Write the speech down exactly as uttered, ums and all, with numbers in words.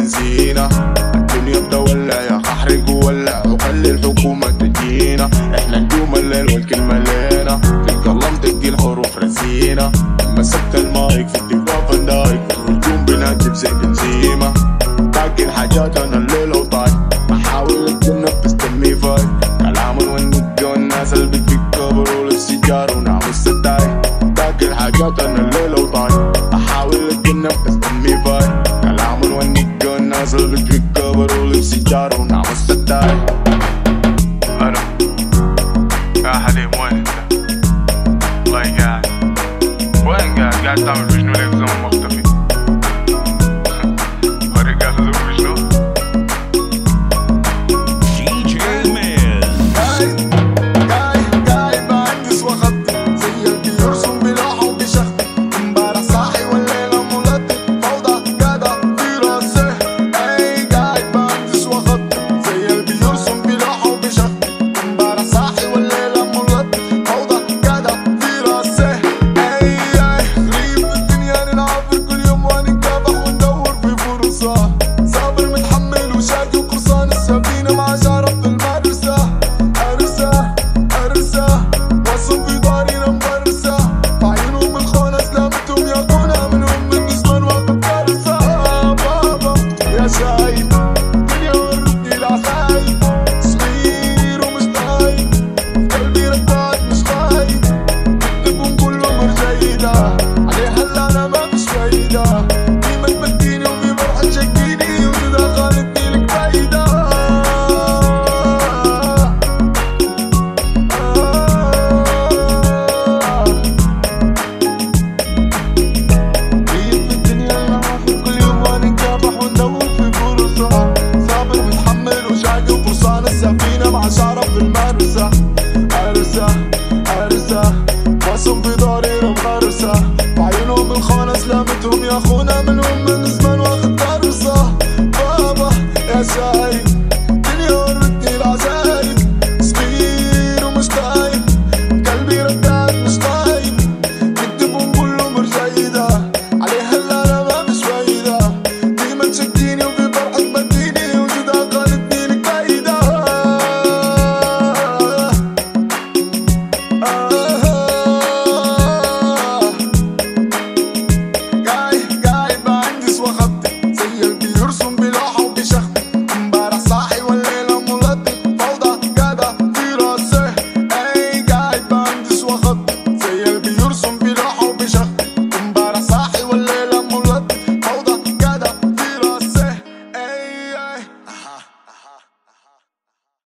بنزينة. الدنيا بتولع يا احرق وولع وخلي الحكومة تجينا. احنا نجوم الليل والكلمة لينا، في القلم تجي الحروف رزينة. مسكت المايك في الدفاع فندايك، الرجوم بنهجب زي بنزيمة. باكل حاجات انا الليلة وطايق، بحاول اتجنب بس دمي فايق. كلام والنجة والناس اللي بتكبروا للسيجار ونعمل الستاير. باكل حاجات انا الليلة وطايق، بحاول اتجنب بس دمي فايق. كلام والنجة والناس اللي بتكبروا للسيجار ونعمل الستاير. أنا يا حليم وين انت؟ والله قاعد. وين قاعد؟ قاعد تعمل في شنو ليك زمن مختفي؟ وريك قاعد تدور في شنو؟ دي جي ميل قايد قايد قايد بعكس وخطي زي اللي بيرسم بلوحه وبشخطي. امبارح صاحي والليلة ملطي، فوضى قاعدة في راسي. اي قايد بعكس وخطي زي اللي بيرسم بلوحه وبشخطي. امبارح صاحي والليلة ملطي، فوضى قاعدة في راسي. اي اي غريب الدنيا نلعب كل يوم ونتكافح وندور في فرصة. صابر متحمل وشاكي وقرصان السفينة مع شرف في المدرسة. أرسة أرسة وصل في دارنا مبرسة، بعينهم الخونة سلامتهم ياخونا منهم من نسوان وقت كارثة. بابا يا شايب الدنيا ورتني العخايب، صغير ومش طايب قلبي ركات مش خايب. بكتبهم كلهم رجيدة عليها هلا أنا ما فيش فايدة. ديما تبكيني وفي فرحة تشكيني وتدخلتني لك فايدة. غريب في الدنيا نلعب كل يوم ونتكافح وندور في فرصة. صابر متحمل وشاقي وقرصان السفينة مع شعرة في المدرسة. أرسة أرسة وصم في داري مغرسة، بعينهم الخونة سلامتهم ياخونا منهم من